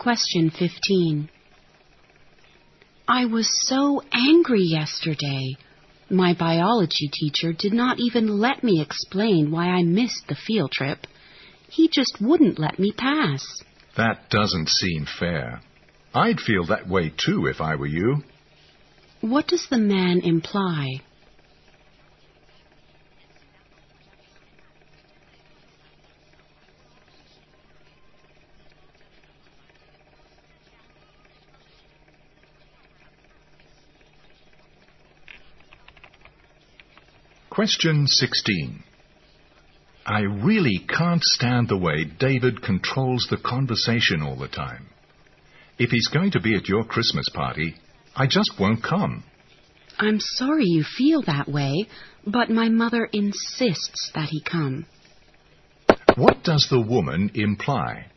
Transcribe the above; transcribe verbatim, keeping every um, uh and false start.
Question fifteen. I was so angry yesterday. My biology teacher did not even let me explain why I missed the field trip. He just wouldn't let me pass. That doesn't seem fair. I'd feel that way too if I were you. What does the man imply? Question sixteen. I really can't stand the way David controls the conversation all the time. If he's going to be at your Christmas party, I just won't come. I'm sorry you feel that way, but my mother insists that he come. What does the woman imply?